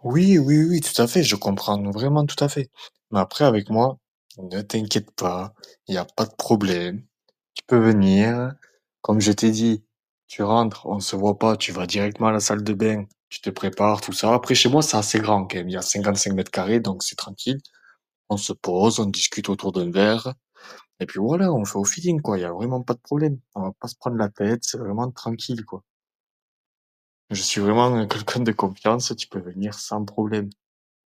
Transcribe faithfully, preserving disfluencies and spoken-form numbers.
Oui, oui, oui, tout à fait, je comprends vraiment tout à fait. Mais après avec moi, ne t'inquiète pas, il y a pas de problème. Tu peux venir, comme je t'ai dit, tu rentres, on se voit pas, tu vas directement à la salle de bain, tu te prépares, tout ça. Après chez moi, c'est assez grand quand même, il y a cinquante-cinq mètres carrés, donc c'est tranquille. On se pose, on discute autour d'un verre, et puis voilà, on fait au feeling, quoi. Il y a vraiment pas de problème. On va pas se prendre la tête, c'est vraiment tranquille, quoi. Je suis vraiment quelqu'un de confiance, tu peux venir sans problème.